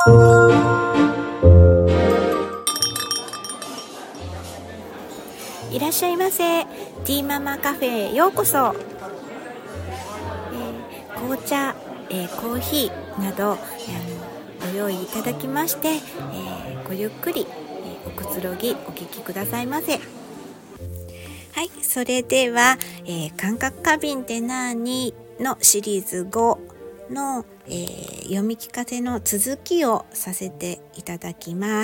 いらっしゃいませ。ティーママカフェへようこそ。紅茶、コーヒーなどご用意いただきまして、ごゆっくり、おくつろぎお聞きくださいませ。はい、それでは、感覚過敏って何のシリーズ5の、読み聞かせの続きをさせていただきます。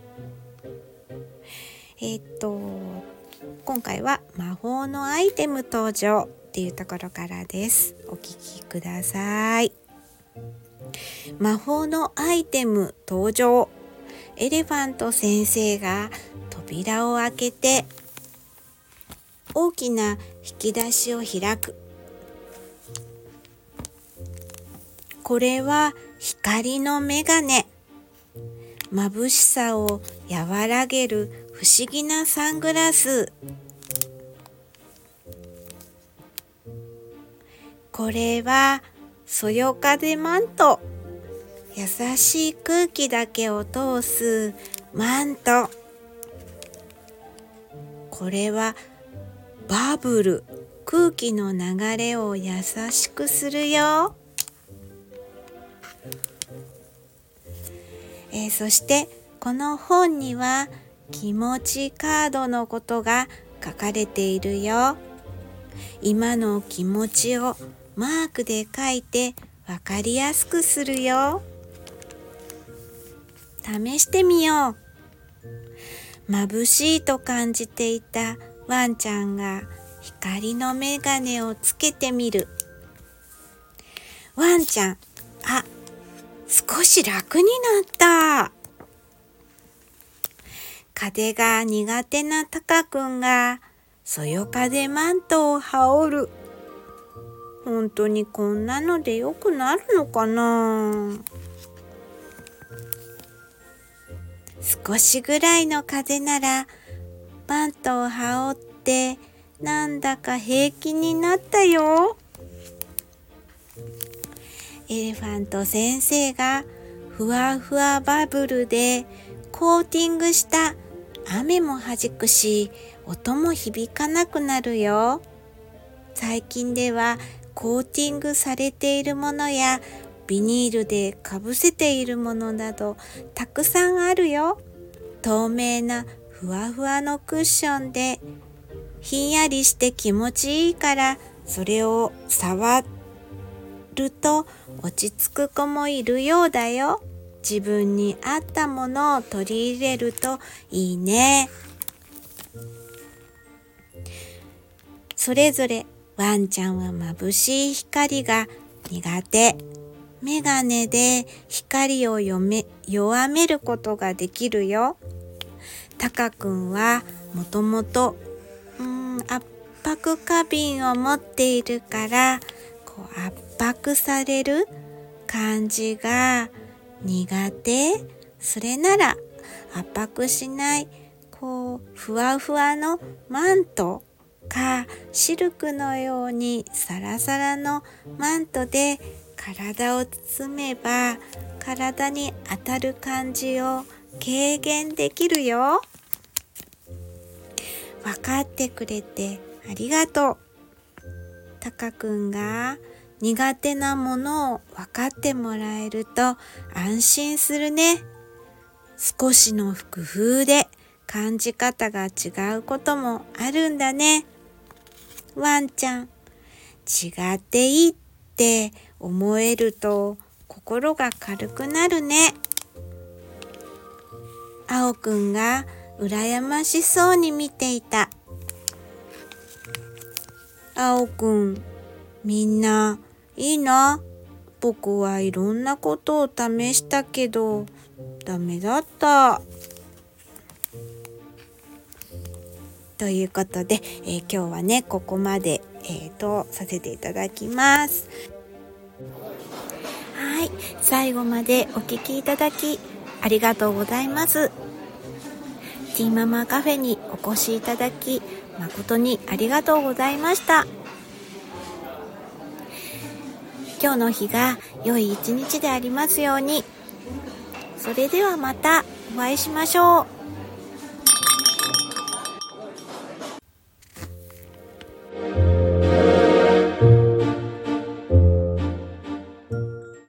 今回は魔法のアイテム登場っていうところからです。お聞きください。魔法のアイテム登場。エレファント先生が扉を開けて大きな引き出しを開く。これは光のメガネ。眩しさを和らげる不思議なサングラス。これはそよ風マント。優しい空気だけを通すマント。これはバブル。空気の流れを優しくするよ。そしてこの本には気持ちカードのことが書かれているよ。今の気持ちをマークで書いてわかりやすくするよ。試してみよう。眩しいと感じていたワンちゃんが光のメガネをつけてみる。ワンちゃん、少し楽になった。風が苦手なタカくんがそよ風マントを羽織る。本当にこんなのでよくなるのかな。少しぐらいの風ならマントを羽織ってなんだか平気になったよ。エレファント先生がふわふわバブルでコーティングした雨も弾くし、音も響かなくなるよ。最近ではコーティングされているものやビニールでかぶせているものなどたくさんあるよ。透明なふわふわのクッションでひんやりして気持ちいいから、それを触ると落ち着く子もいるようだよ。自分に合ったものを取り入れるといいね。それぞれワンちゃんは眩しい光が苦手。メガネで光を弱めることができるよ。タカくんはもともと圧迫過敏を持っているから、圧迫される感じが苦手。それなら圧迫しないふわふわのマントかシルクのようにサラサラのマントで体を包めば、体に当たる感じを軽減できるよ。分かってくれてありがとう。タカくんが苦手なものを分かってもらえると安心するね。少しの工夫で感じ方が違うこともあるんだね。ワンちゃん、違っていいって思えると心が軽くなるね。青くんが羨ましそうに見ていた。青くん、みんないいな。僕はいろんなことを試したけどダメだった。ということで、今日はねここまで、させていただきます。はい、最後までお聞きいただきありがとうございます。ティーママカフェにお越しいただき誠にありがとうございました。今日の日が良い一日でありますように。 それではまたお会いしましょう。